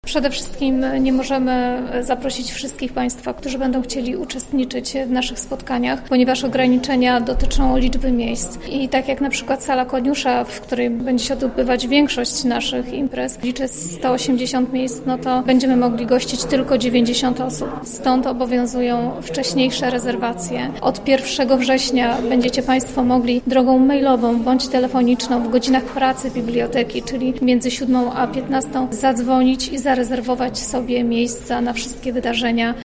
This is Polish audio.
Przede wszystkim nie możemy zaprosić wszystkich Państwa, którzy będą chcieli uczestniczyć w naszych spotkaniach, ponieważ ograniczenia dotyczą liczby miejsc. I tak jak na przykład sala Koniusza, w której będzie się odbywać większość naszych imprez, liczy 180 miejsc, no to będziemy mogli gościć tylko 90 osób. Stąd obowiązują wcześniejsze rezerwacje. Od 1 września będziecie Państwo mogli drogą mailową bądź telefoniczną w godzinach pracy biblioteki, czyli między 7 a 15, zadzwonić i zarezerwować sobie miejsca na wszystkie wydarzenia